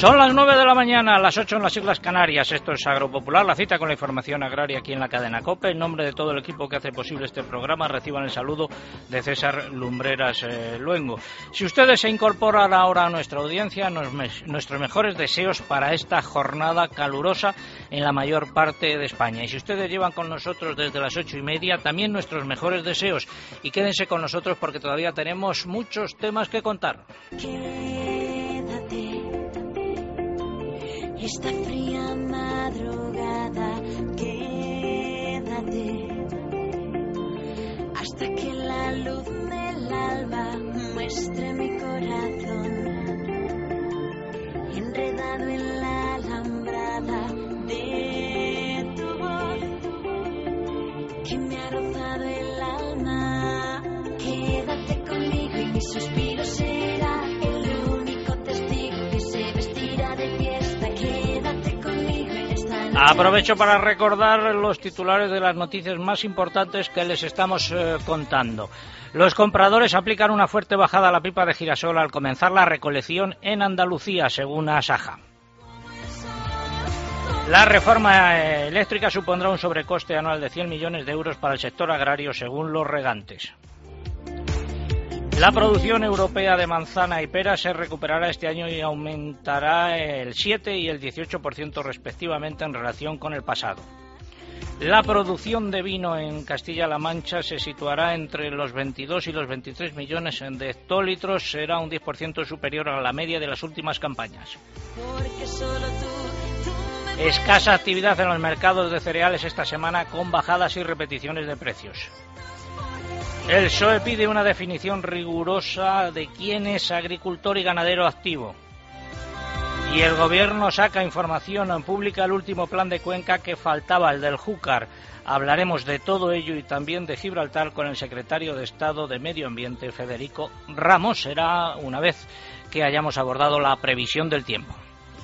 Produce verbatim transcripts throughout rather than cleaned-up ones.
Son las nueve de la mañana, las ocho en las Islas Canarias. Esto es Agropopular, la cita con la información agraria aquí en la cadena COPE. En nombre de todo el equipo que hace posible este programa, reciban el saludo de César Lumbreras eh, Luengo. Si ustedes se incorporan ahora a nuestra audiencia, nos, nuestros mejores deseos para esta jornada calurosa en la mayor parte de España. Y si ustedes llevan con nosotros desde las ocho y media, también nuestros mejores deseos. Y quédense con nosotros porque todavía tenemos muchos temas que contar. Esta fría madrugada, quédate hasta que la luz del alba muestre mi corazón enredado en la alambrada de tu voz que me ha rozado el alma. Quédate conmigo y mi suspiro será el único testigo que se vestirá de fiesta. Aprovecho para recordar los titulares de las noticias más importantes que les estamos eh, contando. Los compradores aplican una fuerte bajada a la pipa de girasol al comenzar la recolección en Andalucía, según Asaja. La reforma eléctrica supondrá un sobrecoste anual de cien millones de euros para el sector agrario, según los regantes. La producción europea de manzana y pera se recuperará este año y aumentará el siete y el dieciocho por ciento respectivamente en relación con el pasado. La producción de vino en Castilla-La Mancha se situará entre los veintidós y los veintitrés millones de hectolitros, será un diez por ciento superior a la media de las últimas campañas. Escasa actividad en los mercados de cereales esta semana con bajadas y repeticiones de precios. El P S O E pide una definición rigurosa de quién es agricultor y ganadero activo. Y el Gobierno saca información pública el último plan de Cuenca que faltaba, el del Júcar. Hablaremos de todo ello y también de Gibraltar con el secretario de Estado de Medio Ambiente, Federico Ramos. Será una vez que hayamos abordado la previsión del tiempo.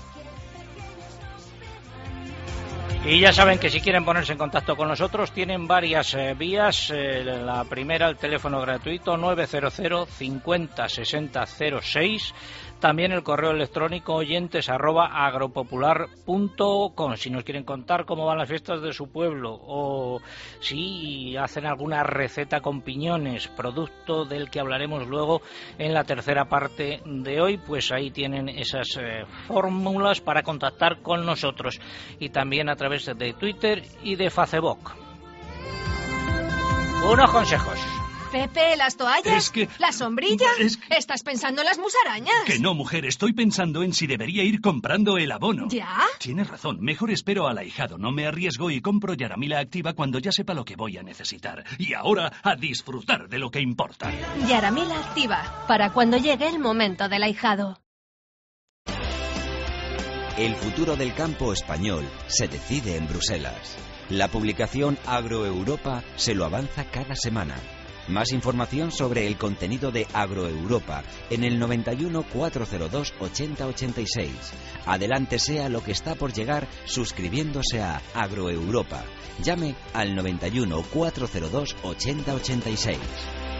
Y ya saben que si quieren ponerse en contacto con nosotros tienen varias eh, vías. Eh, la primera, el teléfono gratuito nueve cero cero cincuenta sesenta cero seis. También el correo electrónico oyentes arroba agropopular punto com. Si nos quieren contar cómo van las fiestas de su pueblo o si hacen alguna receta con piñones, producto del que hablaremos luego en la tercera parte de hoy, pues ahí tienen esas eh, fórmulas para contactar con nosotros. Y también a través de Twitter y de Facebook. Unos consejos. Pepe, ¿las toallas? Es que... ¿La sombrilla? Es que... ¿Estás pensando en las musarañas? Que no, mujer, estoy pensando en si debería ir comprando el abono. ¿Ya? Tienes razón, mejor espero al ahijado, no me arriesgo y compro Yaramila Activa cuando ya sepa lo que voy a necesitar. Y ahora, a disfrutar de lo que importa. Yaramila Activa, para cuando llegue el momento del ahijado. El futuro del campo español se decide en Bruselas. La publicación Agroeuropa se lo avanza cada semana. Más información sobre el contenido de Agroeuropa en el noventa y uno, cuatrocientos dos, ochenta ochenta y seis. Adelántese a lo que está por llegar suscribiéndose a Agroeuropa. Llame al noventa y uno, cuatrocientos dos, ochenta ochenta y seis.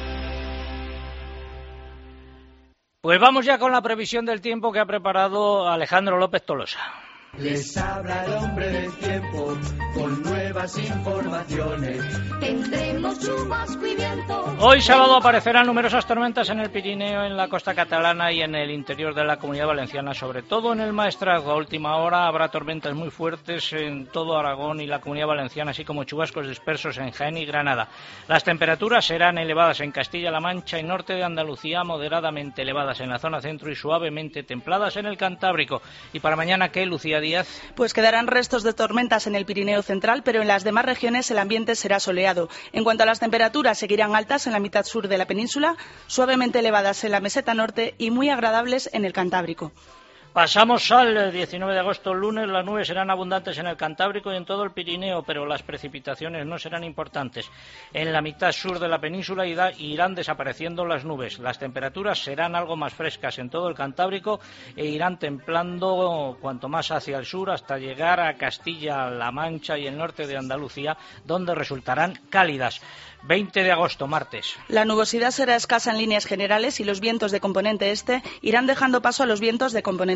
Pues vamos ya con la previsión del tiempo que ha preparado Alejandro López Tolosa. Les habla el hombre del tiempo con nuevas informaciones. Tendremos chubasco y viento. Hoy sábado aparecerán numerosas tormentas en el Pirineo, en la costa catalana y en el interior de la Comunidad Valenciana, sobre todo en el Maestrazgo. A última hora habrá tormentas muy fuertes en todo Aragón y la Comunidad Valenciana, así como chubascos dispersos en Jaén y Granada. Las temperaturas serán elevadas en Castilla-La Mancha y norte de Andalucía, moderadamente elevadas en la zona centro y suavemente templadas en el Cantábrico. Y para mañana, ¿qué, Lucía Díaz? Pues quedarán restos de tormentas en el Pirineo central, pero en las demás regiones el ambiente será soleado. En cuanto a las temperaturas, seguirán altas en la mitad sur de la península, suavemente elevadas en la meseta norte y muy agradables en el Cantábrico. Pasamos al diecinueve de agosto, lunes. Las nubes serán abundantes en el Cantábrico y en todo el Pirineo, pero las precipitaciones no serán importantes. En la mitad sur de la península irán desapareciendo las nubes. Las temperaturas serán algo más frescas en todo el Cantábrico e irán templando cuanto más hacia el sur hasta llegar a Castilla-La Mancha y el norte de Andalucía, donde resultarán cálidas. veinte de agosto, martes. La nubosidad será escasa en líneas generales y los vientos de componente este irán dejando paso a los vientos de componente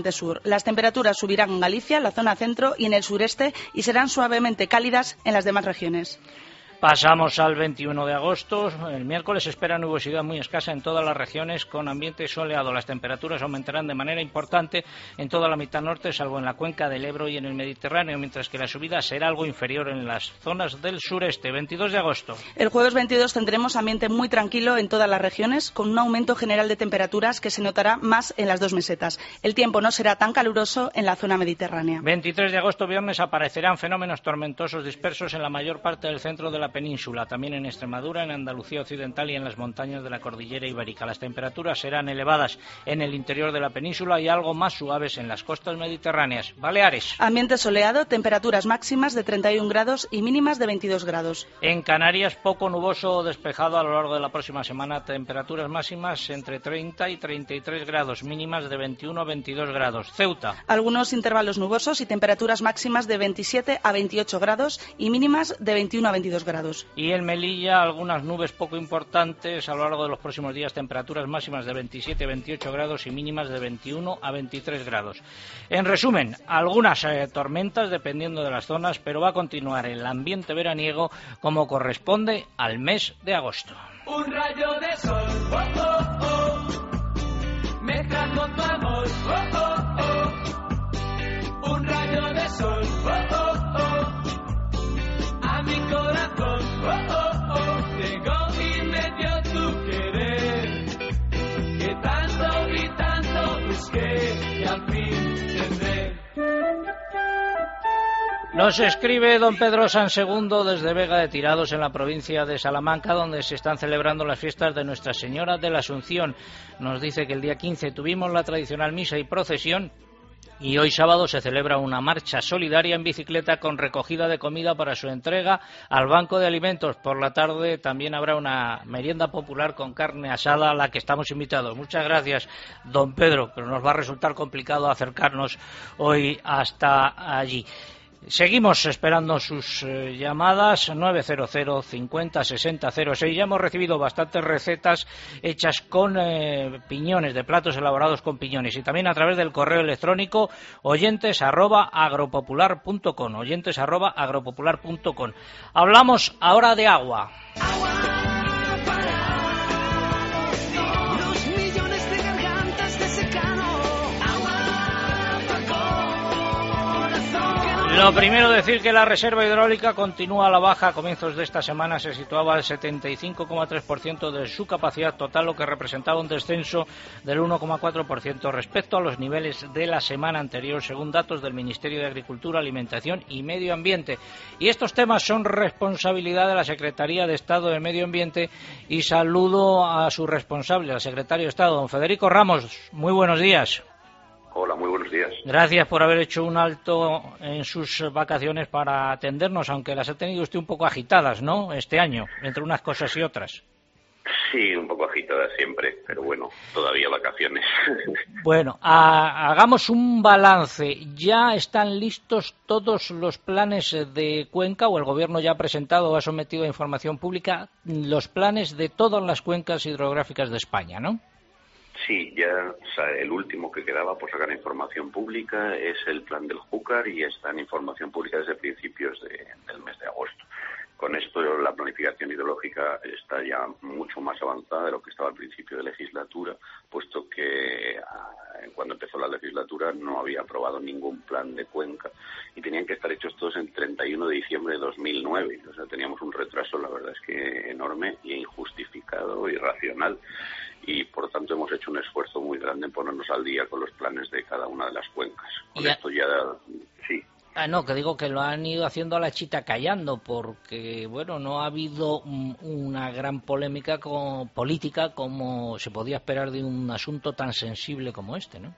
ambiente sur. Las temperaturas subirán en Galicia, la zona centro y en el sureste y serán suavemente cálidas en las demás regiones. Pasamos al veintiuno de agosto. El miércoles se espera nubosidad muy escasa en todas las regiones con ambiente soleado. Las temperaturas aumentarán de manera importante en toda la mitad norte, salvo en la cuenca del Ebro y en el Mediterráneo, mientras que la subida será algo inferior en las zonas del sureste. veintidós de agosto. El jueves veintidós tendremos ambiente muy tranquilo en todas las regiones, con un aumento general de temperaturas que se notará más en las dos mesetas. El tiempo no será tan caluroso en la zona mediterránea. veintitrés de agosto, viernes, aparecerán fenómenos tormentosos dispersos en la mayor parte del centro de la península, también en Extremadura, en Andalucía occidental y en las montañas de la cordillera ibérica. Las temperaturas serán elevadas en el interior de la península y algo más suaves en las costas mediterráneas. Baleares. Ambiente soleado, temperaturas máximas de treinta y un grados y mínimas de veintidós grados. En Canarias, poco nuboso o despejado a lo largo de la próxima semana, temperaturas máximas entre treinta y treinta y tres grados, mínimas de veintiuno a veintidós grados. Ceuta. Algunos intervalos nubosos y temperaturas máximas de veintisiete a veintiocho grados y mínimas de veintiuno a veintidós grados. Y en Melilla, algunas nubes poco importantes a lo largo de los próximos días, temperaturas máximas de veintisiete a veintiocho grados y mínimas de veintiuno a veintitrés grados. En resumen, algunas eh, tormentas dependiendo de las zonas, pero va a continuar el ambiente veraniego como corresponde al mes de agosto. Un rayo de sol, oh, oh, oh, mezcla con tu amor, oh, oh, oh. Un rayo de sol, oh, oh, oh, a mi corazón, oh, oh, oh, llegó y me dio tu querer, que tanto y tanto busqué y al fin tendré. Nos escribe don Pedro Sansegundo desde Vega de Tirados, en la provincia de Salamanca, donde se están celebrando las fiestas de Nuestra Señora de la Asunción. Nos dice que el día quince tuvimos la tradicional misa y procesión, y hoy sábado se celebra una marcha solidaria en bicicleta con recogida de comida para su entrega al Banco de Alimentos. Por la tarde también habrá una merienda popular con carne asada a la que estamos invitados. Muchas gracias, don Pedro, pero nos va a resultar complicado acercarnos hoy hasta allí. Seguimos esperando sus eh, llamadas, nueve cero cero, cincuenta, sesenta, cero seis. Ya hemos recibido bastantes recetas hechas con eh, piñones, de platos elaborados con piñones, y también a través del correo electrónico oyentes arroba agropopular punto com, oyentes arroba agropopular punto com. Hablamos ahora de agua. Lo primero, decir que la reserva hidráulica continúa a la baja. A comienzos de esta semana se situaba al setenta y cinco coma tres por ciento de su capacidad total, lo que representaba un descenso del uno coma cuatro por ciento respecto a los niveles de la semana anterior, según datos del Ministerio de Agricultura, Alimentación y Medio Ambiente. Y estos temas son responsabilidad de la Secretaría de Estado de Medio Ambiente, y saludo a su responsable, al secretario de Estado, don Federico Ramos. Muy buenos días. Hola, muy buenos días. Gracias por haber hecho un alto en sus vacaciones para atendernos, aunque las ha tenido usted un poco agitadas, ¿no?, este año, entre unas cosas y otras. Sí, un poco agitadas siempre, pero bueno, todavía vacaciones. Bueno, a, hagamos un balance. ¿Ya están listos todos los planes de Cuenca, o el Gobierno ya ha presentado o ha sometido a información pública los planes de todas las cuencas hidrográficas de España, ¿no? Sí, ya o sea, el último que quedaba por sacar información pública es el plan del Júcar, y está en información pública desde principios de, del mes de agosto. Con esto la planificación hidrológica está ya mucho más avanzada de lo que estaba al principio de legislatura, puesto que cuando empezó la legislatura no había aprobado ningún plan de cuenca y tenían que estar hechos todos en treinta y uno de diciembre de dos mil nueve. O sea, teníamos un retraso, la verdad es que enorme e injustificado, irracional. Y por tanto hemos hecho un esfuerzo muy grande en ponernos al día con los planes de cada una de las cuencas. Con ya. esto ya, sí. Ah, no, que digo que lo han ido haciendo a la chita callando, porque, bueno, no ha habido un, una gran polémica con, política como se podía esperar de un asunto tan sensible como este, ¿no?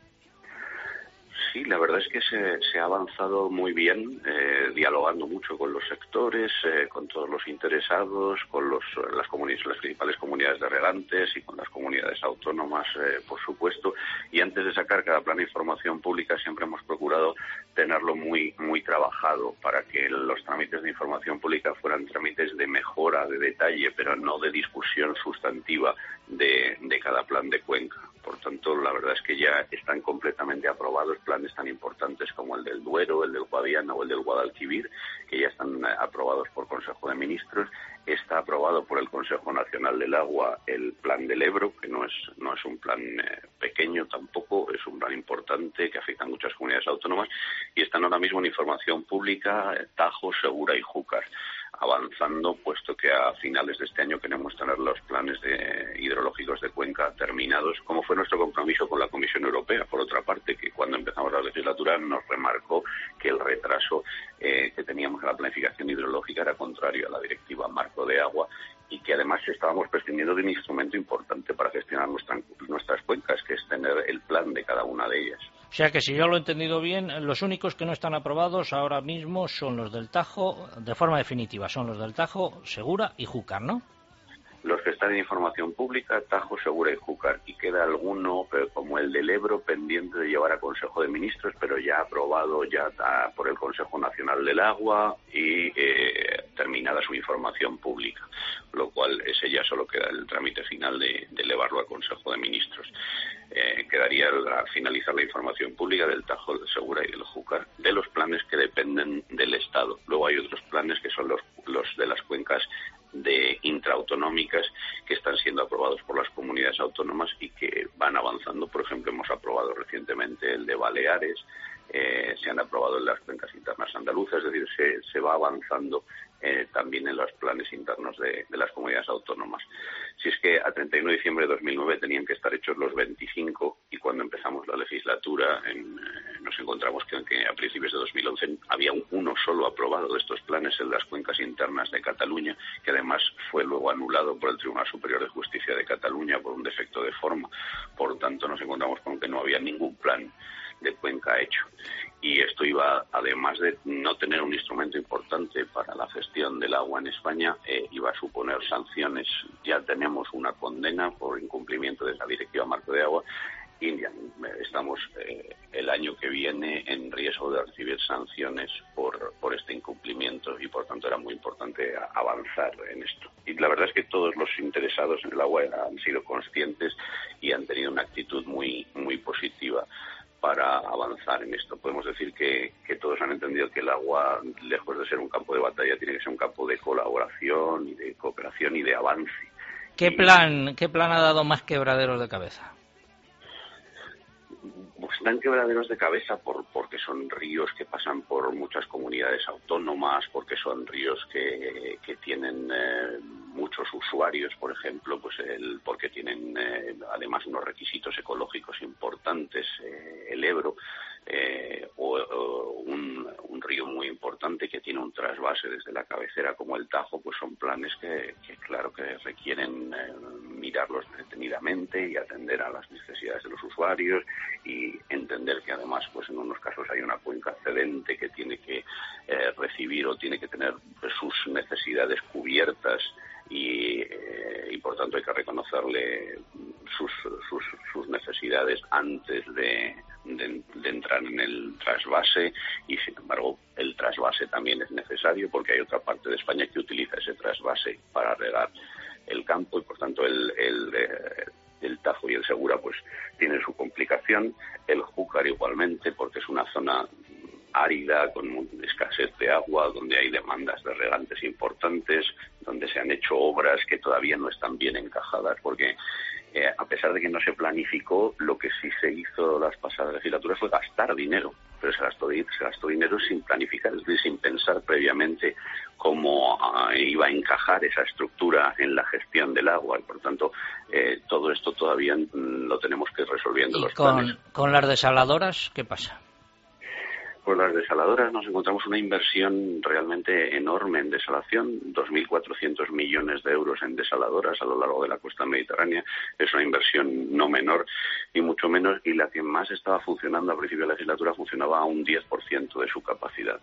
Sí, la verdad es que se, se ha avanzado muy bien, eh, dialogando mucho con los sectores, eh, con todos los interesados, con los, las, comunidades, las principales comunidades de regantes y con las comunidades autónomas, eh, por supuesto. Y antes de sacar cada plan de información pública siempre hemos procurado tenerlo muy, muy trabajado para que los trámites de información pública fueran trámites de mejora, de detalle, pero no de discusión sustantiva de, de cada plan de cuenca. Por tanto, la verdad es que ya están completamente aprobados planes tan importantes como el del Duero, el del Guadiana o el del Guadalquivir, que ya están aprobados por Consejo de Ministros. Está aprobado por el Consejo Nacional del Agua el plan del Ebro, que no es no es un plan eh, pequeño tampoco, es un plan importante que afecta a muchas comunidades autónomas, y están ahora mismo en información pública eh, Tajo, Segura y Júcar, avanzando, puesto que a finales de este año queremos tener los planes de hidrológicos de Cuenca terminados, como fue nuestro compromiso con la Comisión Europea, por otra parte, que cuando empezamos la legislatura nos remarcó que el retraso eh, que teníamos en la planificación hidrológica era contrario a la Directiva Marco de Agua, y que además estábamos prescindiendo de un instrumento importante para gestionar nuestra, nuestras cuencas, que es tener el plan de cada una de ellas. O sea que, si yo lo he entendido bien, los únicos que no están aprobados ahora mismo son los del Tajo, de forma definitiva, son los del Tajo, Segura y Júcar, ¿no? Los que están en información pública, Tajo, Segura y Júcar, y queda alguno, pero como el del Ebro, pendiente de llevar a Consejo de Ministros, pero ya aprobado ya por el Consejo Nacional del Agua y eh, terminada su información pública, lo cual ese ya solo queda el trámite final de, de elevarlo al Consejo de Ministros. Eh, quedaría al finalizar la información pública del Tajo, del Segura y del Júcar, de los planes que dependen del Estado. Luego hay otros planes que son los, los de las cuencas de intraautonómicas, que están siendo aprobados por las comunidades autónomas y que van avanzando. Por ejemplo, hemos aprobado recientemente el de Baleares, eh, se han aprobado en las cuencas internas andaluzas, es decir, se, se va avanzando eh, también en los planes internos de, de las comunidades autónomas. Si es que a treinta y uno de diciembre de dos mil nueve tenían que estar hechos los veinticinco, y cuando empezamos la legislatura en, eh, nos encontramos que, que a principios de dos mil once había un, uno solo aprobado de estos planes en las cuencas internas de Cataluña, que además fue luego anulado por el Tribunal Superior de Justicia de Cataluña por un defecto de forma. Por tanto, nos encontramos con que no había ningún plan de cuenca hecho. Y esto iba, además de no tener un instrumento importante para la gestión del agua en España, eh, iba a suponer sanciones. Ya tenemos una condena por incumplimiento de la Directiva Marco de Agua, y ya estamos eh, el año que viene en riesgo de recibir sanciones por, por este incumplimiento, y por tanto era muy importante a, avanzar en esto. Y la verdad es que todos los interesados en el agua han sido conscientes y han tenido una actitud muy, muy positiva para avanzar en esto. Podemos decir que, que todos han entendido que el agua, lejos de ser un campo de batalla, tiene que ser un campo de colaboración y de cooperación y de avance. ¿Qué plan, qué plan ha dado más quebraderos de cabeza? Pues están quebraderos de cabeza por, porque son ríos que pasan por muchas comunidades autónomas, porque son ríos que, que tienen eh, muchos usuarios, por ejemplo, pues el, porque tienen eh, además unos requisitos ecológicos importantes, eh, el Ebro, eh, o, o un, un río muy importante que tiene un trasvase desde la cabecera como el Tajo, pues son planes que, que claro que requieren eh, mirarlos detenidamente y atender a las necesidades de los usuarios, y entender que además pues en unos casos hay una cuenca cedente que tiene que eh, recibir o tiene que tener pues, sus necesidades cubiertas, y, eh, y por tanto hay que reconocerle sus, sus, sus necesidades antes de, de, de entrar en el trasvase, y sin embargo el trasvase también es necesario porque hay otra parte de España que utiliza ese trasvase para regar el campo, y por tanto el, el, eh, el Tajo y el Segura pues tienen su complicación, el Júcar igualmente, porque es una zona árida, con escasez de agua, donde hay demandas de regantes importantes, donde se han hecho obras que todavía no están bien encajadas, porque eh, a pesar de que no se planificó, lo que sí se hizo las pasadas legislaturas fue gastar dinero, pero se gastó, se gastó dinero sin planificar, es decir, sin pensar previamente cómo uh, iba a encajar esa estructura en la gestión del agua, y por tanto eh, todo esto todavía mm, lo tenemos que ir resolviendo. ¿Y los con, planes. con las desaladoras qué pasa? Pues las desaladoras nos encontramos una inversión realmente enorme en desalación, dos mil cuatrocientos millones de euros en desaladoras a lo largo de la costa mediterránea. Es una inversión no menor ni mucho menos, y la que más estaba funcionando al principio de la legislatura funcionaba a un diez por ciento de su capacidad.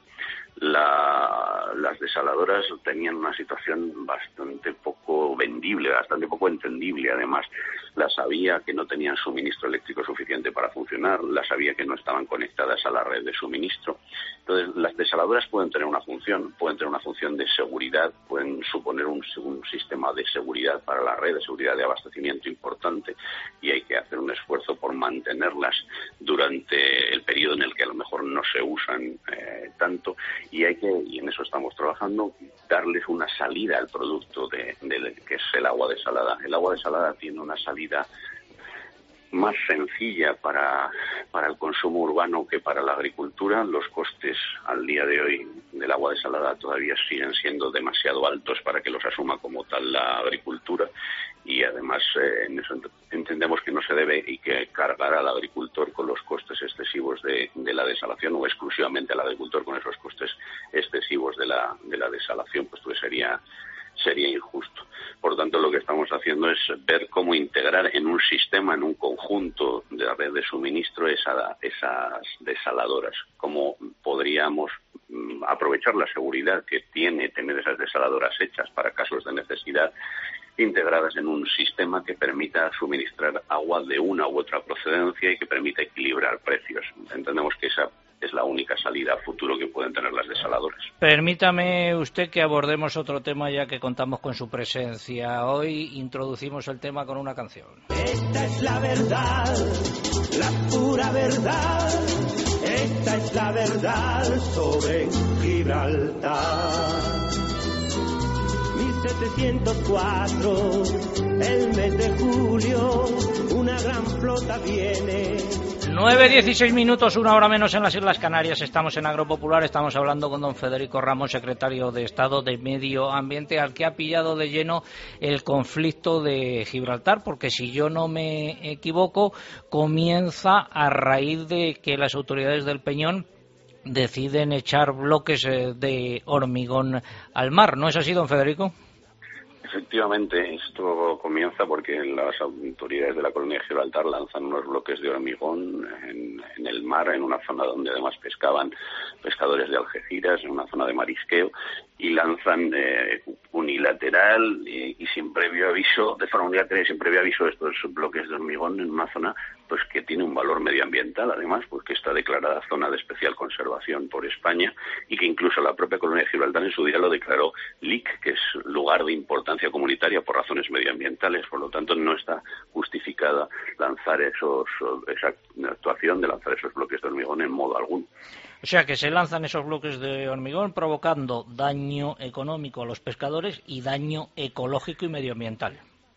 La, las desaladoras tenían una situación bastante poco vendible, bastante poco entendible. Además, las había que no tenían suministro eléctrico suficiente para funcionar, las había que no estaban conectadas a la red de suministro. Entonces, las desaladoras pueden tener una función, pueden tener una función de seguridad, pueden suponer un, un sistema de seguridad para la red, de seguridad de abastecimiento importante, y hay que hacer un esfuerzo por mantenerlas durante el periodo en el que a lo mejor no se usan eh, tanto, y hay que, y en eso estamos trabajando, darles una salida al producto de, de, que es el agua desalada. El agua desalada tiene una salida más sencilla para, para el consumo urbano que para la agricultura. Los costes al día de hoy del agua desalada todavía siguen siendo demasiado altos para que los asuma como tal la agricultura, y además eh, en eso entendemos que no se debe y que cargar al agricultor con los costes excesivos de, de la desalación, o exclusivamente al agricultor con esos costes excesivos de la, de la desalación, pues pues sería sería injusto. Por tanto, lo que estamos haciendo es ver cómo integrar en un sistema, en un conjunto de la red de suministro, esa, esas desaladoras, cómo podríamos aprovechar la seguridad que tiene tener esas desaladoras hechas para casos de necesidad, integradas en un sistema que permita suministrar agua de una u otra procedencia y que permita equilibrar precios. Entendemos que esa es la única salida a futuro que pueden tener las desaladoras. Permítame usted que abordemos otro tema, ya que contamos con su presencia. Hoy introducimos el tema con una canción. Esta es la verdad, la pura verdad. Esta es la verdad sobre Gibraltar. mil setecientos cuatro, el mes de julio, una gran flota viene. nueve dieciséis minutos, una hora menos en las Islas Canarias. Estamos en Agropopular, estamos hablando con don Federico Ramos, secretario de Estado de Medio Ambiente, al que ha pillado de lleno el conflicto de Gibraltar, porque si yo no me equivoco, comienza a raíz de que las autoridades del Peñón deciden echar bloques de hormigón al mar. ¿No es así, don Federico? Efectivamente, esto comienza porque las autoridades de la colonia de Gibraltar lanzan unos bloques de hormigón en, en el mar, en una zona donde además pescaban pescadores de Algeciras, en una zona de marisqueo, y lanzan eh, unilateral y, y sin previo aviso, de forma unilateral y sin previo aviso, estos bloques de hormigón en una zona pues que tiene un valor medioambiental, además, porque está declarada zona de especial conservación por España, y que incluso la propia colonia de Gibraltar en su día lo declaró L I C, que es lugar de importancia comunitaria por razones medioambientales. Por lo tanto, no está justificada lanzar esos esa actuación de lanzar esos bloques de hormigón en modo alguno. O sea, que se lanzan esos bloques de hormigón provocando daño económico a los pescadores y daño ecológico y medioambiental.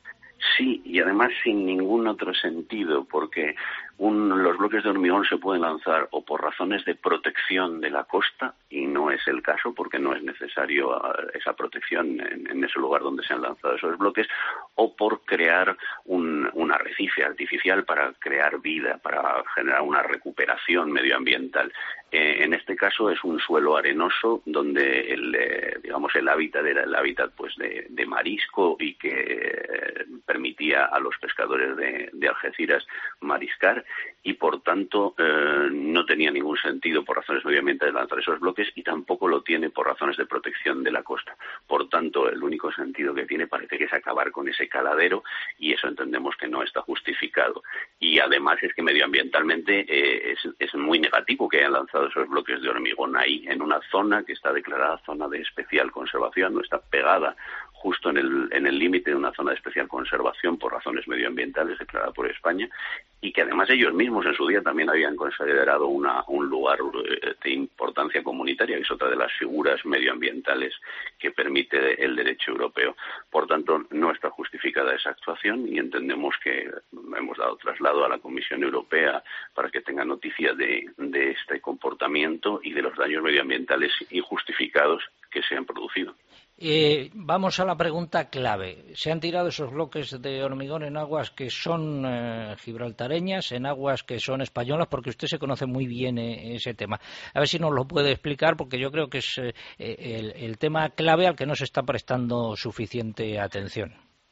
Sí, y además sin ningún otro sentido, porque un, los bloques de hormigón se pueden lanzar o por razones de protección de la costa, y no es el caso porque no es necesario esa protección en, en ese lugar donde se han lanzado esos bloques, o por crear un, un arrecife artificial para crear vida, para generar una recuperación medioambiental. Eh, en este caso es un suelo arenoso donde el, eh, digamos, el hábitat era el hábitat pues de, de marisco, y que eh, permitía a los pescadores de, de Algeciras mariscar, y por tanto eh, no tenía ningún sentido por razones medioambientales lanzar esos bloques, y tampoco lo tiene por razones de protección de la costa. Por tanto, el único sentido que tiene parece que es acabar con ese caladero, y eso entendemos que no está justificado. Y además es que medioambientalmente eh, es, es muy negativo que hayan lanzado esos bloques de hormigón ahí, en una zona que está declarada zona de especial conservación, no está pegada justo en el en el límite de una zona de especial conservación por razones medioambientales declarada por España, y que además ellos mismos en su día también habían considerado una, un lugar de importancia comunitaria, que es otra de las figuras medioambientales que permite el derecho europeo. Por tanto, no está justificada esa actuación, y entendemos que hemos dado traslado a la Comisión Europea para que tenga noticia de, de este comportamiento y de los daños medioambientales injustificados que se han producido. Eh, vamos a la pregunta clave. Se han tirado esos bloques de hormigón en aguas que son eh, gibraltareñas, en aguas que son españolas, porque usted se conoce muy bien eh, ese tema. A ver si nos lo puede explicar, porque yo creo que es eh, el, el tema clave al que no se está prestando suficiente atención.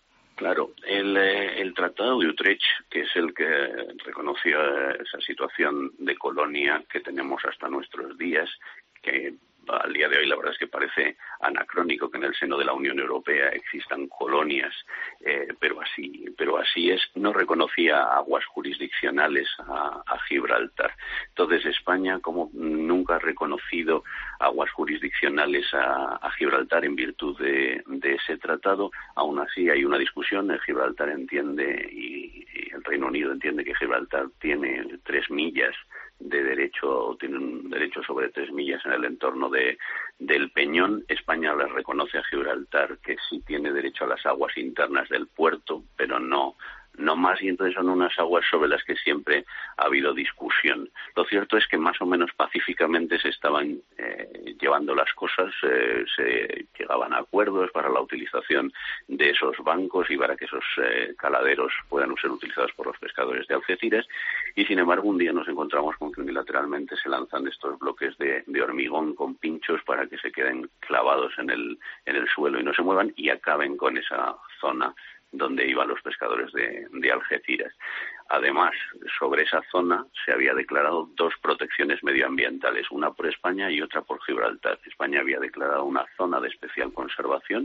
Claro, el, el Tratado de Utrecht, que es el que reconoció esa situación de colonia que tenemos hasta nuestros días, que al día de hoy la verdad es que parece anacrónico que en el seno de la Unión Europea existan colonias, eh, pero así pero así es, no reconocía aguas jurisdiccionales a, a Gibraltar. Entonces España, como nunca ha reconocido aguas jurisdiccionales a, a Gibraltar en virtud de, de ese tratado, aún así hay una discusión. El Gibraltar entiende y, y el Reino Unido entiende que Gibraltar tiene tres millas de derecho, tiene un derecho sobre tres millas en el entorno de del Peñón. España le reconoce a Gibraltar que sí tiene derecho a las aguas internas del puerto, pero no no más, y entonces son unas aguas sobre las que siempre ha habido discusión. Lo cierto es que más o menos pacíficamente se estaban eh, llevando las cosas, eh, se llegaban a acuerdos para la utilización de esos bancos y para que esos eh, caladeros puedan ser utilizados por los pescadores de Algeciras, y sin embargo un día nos encontramos con que unilateralmente se lanzan estos bloques de, de hormigón con pinchos para que se queden clavados en el, en el suelo y no se muevan y acaben con esa zona donde iban los pescadores de, de Algeciras. Además, sobre esa zona se había declarado dos protecciones medioambientales, una por España y otra por Gibraltar. España había declarado una zona de especial conservación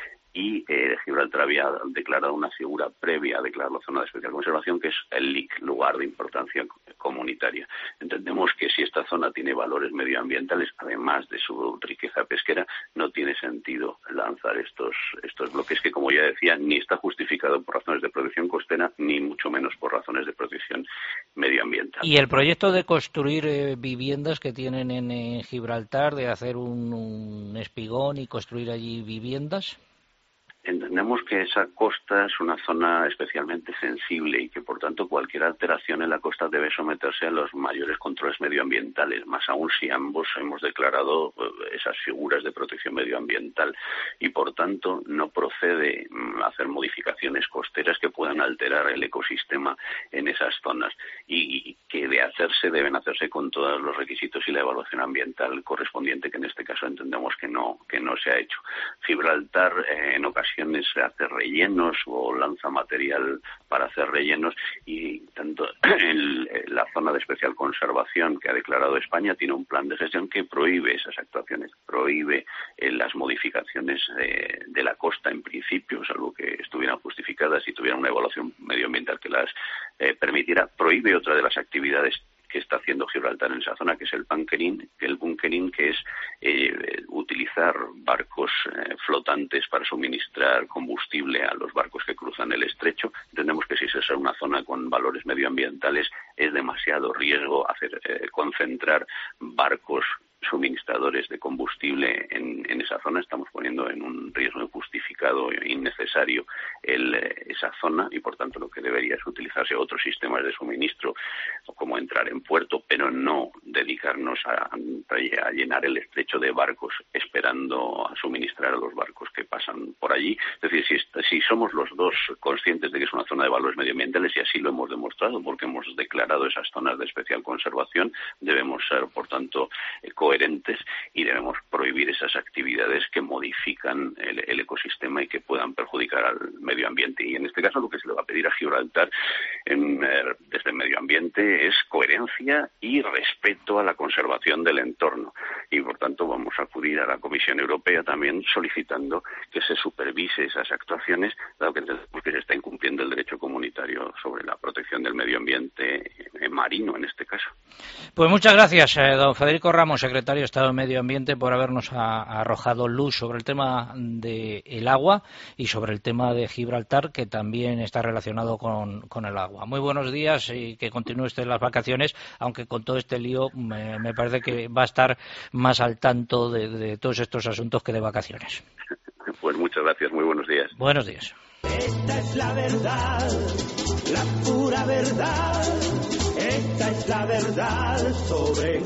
y eh, Gibraltar había declarado una figura previa a declarar la zona de especial conservación, que es el L I C, lugar de importancia comunitaria. Entendemos que si esta zona tiene valores medioambientales, además de su riqueza pesquera, no tiene sentido lanzar estos estos bloques que, como ya decía, ni está justificado por razones de protección costera, ni mucho menos por razones de protección medioambiental. ¿Y el proyecto de construir eh, viviendas que tienen en eh, Gibraltar, de hacer un, un espigón y construir allí viviendas? Entendemos que esa costa es una zona especialmente sensible y que, por tanto, cualquier alteración en la costa debe someterse a los mayores controles medioambientales, más aún si ambos hemos declarado esas figuras de protección medioambiental, y, por tanto, no procede hacer modificaciones costeras que puedan alterar el ecosistema en esas zonas, y que de hacerse deben hacerse con todos los requisitos y la evaluación ambiental correspondiente, que en este caso entendemos que no que no se ha hecho. Gibraltar, eh, en ocasiones hace rellenos o lanza material para hacer rellenos, y tanto en la zona de especial conservación que ha declarado España tiene un plan de gestión que prohíbe esas actuaciones, prohíbe eh, las modificaciones eh, de la costa en principio, salvo que estuvieran justificadas y tuvieran una evaluación medioambiental que las eh, permitiera. Prohíbe otra de las actividades que está haciendo Gibraltar en esa zona, que es el bunkering, el bunkering que es eh, utilizar barcos eh, flotantes para suministrar combustible a los barcos que cruzan el estrecho. Entendemos que si esa es una zona con valores medioambientales es demasiado riesgo hacer eh, concentrar barcos suministradores de combustible en, en esa zona. Estamos poniendo en un riesgo injustificado e innecesario el, esa zona, y por tanto lo que debería es utilizarse otros sistemas de suministro, como entrar en puerto, pero no dedicarnos a, a llenar el estrecho de barcos esperando a suministrar a los barcos que pasan por allí. Es decir, si, si somos los dos conscientes de que es una zona de valores medioambientales, y así lo hemos demostrado porque hemos declarado esas zonas de especial conservación, debemos ser, por tanto, coherentes y debemos prohibir esas actividades que modifican el, el ecosistema y que puedan perjudicar al medio ambiente. Y en este caso lo que se le va a pedir a Gibraltar en, eh, desde el medio ambiente es coherencia y respeto a la conservación del entorno. Y por tanto vamos a acudir a la Comisión Europea también solicitando que se supervise esas actuaciones, dado que entendemos que se está incumpliendo el derecho comunitario sobre la protección del medio ambiente eh, marino en este caso. Pues muchas gracias, eh, don Federico Ramos, secretario de Estado de Medio Ambiente, por habernos a, arrojado luz sobre el tema del agua y sobre el tema de Gibraltar, que también está relacionado con, con el agua. Muy buenos días y que continúe usted las vacaciones, aunque con todo este lío me, me parece que va a estar más al tanto de, de todos estos asuntos que de vacaciones. Pues muchas gracias, muy buenos días. Buenos días. Esta es la verdad, la pura verdad. Esta es la verdad sobre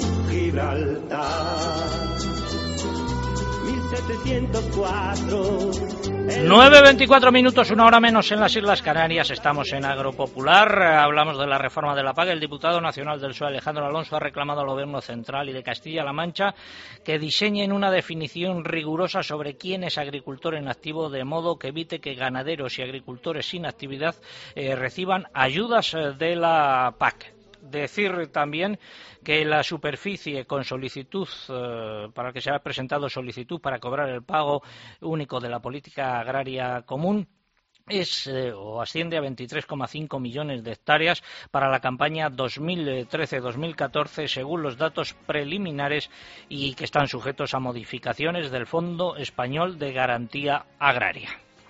Gibraltar. mil setecientos cuatro nueve veinticuatro minutos, una hora menos en las Islas Canarias. Estamos en Agropopular. Hablamos de la reforma de la PAC. El diputado nacional del P S O E, Alejandro Alonso, ha reclamado al Gobierno central y de Castilla-La Mancha que diseñen una definición rigurosa sobre quién es agricultor en activo, de modo que evite que ganaderos y agricultores sin actividad eh, reciban ayudas eh, de la PAC. Decir también que la superficie con solicitud, eh, para que se haya presentado solicitud para cobrar el pago único de la política agraria común, es eh, o asciende a veintitrés coma cinco millones de hectáreas para la campaña dos mil trece dos mil catorce, según los datos preliminares, y que están sujetos a modificaciones del Fondo Español de Garantía Agraria.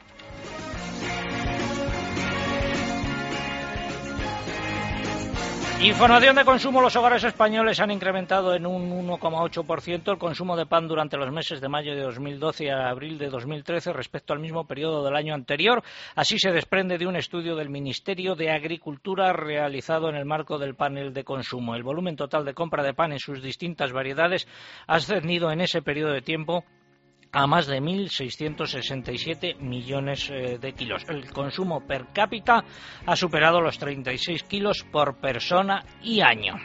Información de consumo. Los hogares españoles han incrementado en un uno coma ocho por ciento el consumo de pan durante los meses de mayo de dos mil doce y abril de dos mil trece respecto al mismo periodo del año anterior. Así se desprende de un estudio del Ministerio de Agricultura realizado en el marco del panel de consumo. El volumen total de compra de pan en sus distintas variedades ha ascendido en ese periodo de tiempo a más de mil seiscientos sesenta y siete millones eh, de kilos. El consumo per cápita ha superado los treinta y seis kilos por persona y año.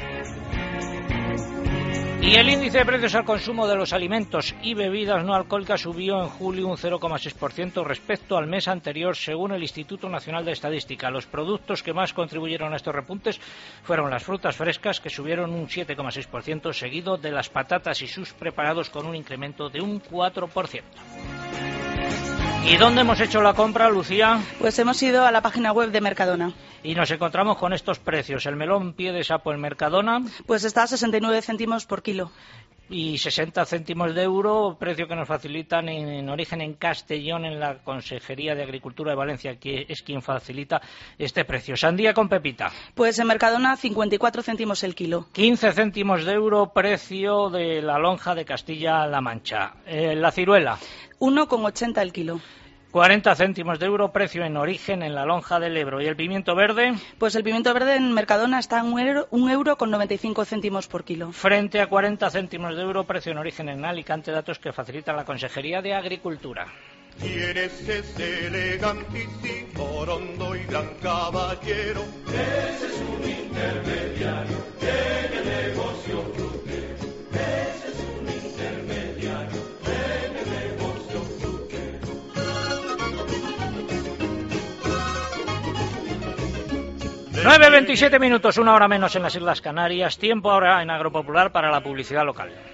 Y el índice de precios al consumo de los alimentos y bebidas no alcohólicas subió en julio un cero coma seis por ciento respecto al mes anterior, según el Instituto Nacional de Estadística. Los productos que más contribuyeron a estos repuntes fueron las frutas frescas, que subieron un siete coma seis por ciento, seguido de las patatas y sus preparados, con un incremento de un cuatro por ciento. ¿Y dónde hemos hecho la compra, Lucía? Pues hemos ido a la página web de Mercadona. Y nos encontramos con estos precios. El melón pie de sapo en Mercadona pues está a sesenta y nueve céntimos por kilo. Y sesenta céntimos de euro, precio que nos facilitan en, en origen en Castellón, en la Consejería de Agricultura de Valencia, que es quien facilita este precio. Sandía con pepita. Pues en Mercadona cincuenta y cuatro céntimos el kilo. quince céntimos de euro, precio de la lonja de Castilla-La Mancha. Eh, la ciruela. uno coma ochenta el kilo. cuarenta céntimos de euro, precio en origen en la lonja del Ebro. ¿Y el pimiento verde? Pues el pimiento verde en Mercadona está en un euro, un euro con noventa y cinco céntimos por kilo. Frente a cuarenta céntimos de euro, precio en origen en Alicante, datos que facilita la Consejería de Agricultura. ¿Quieres ese elegantísimo, rondo y gran caballero? Ese es un intermediario, en el negocio fructífero. Ese es un intermediario, en el negocio fructífero. nueve veintisiete minutos, una hora menos en las Islas Canarias. Tiempo ahora en Agropopular para la publicidad local.